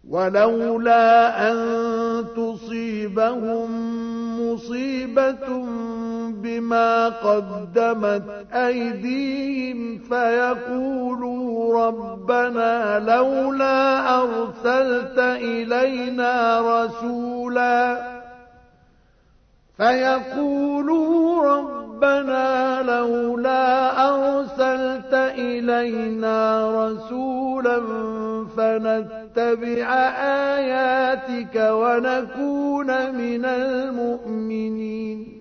ولولا أن تصيبهم مصيبة بما قدمت أيديهم فيقولوا ربنا لولا أرسلت إلينا رسولا فنتبع آياتك ونكون من المؤمنين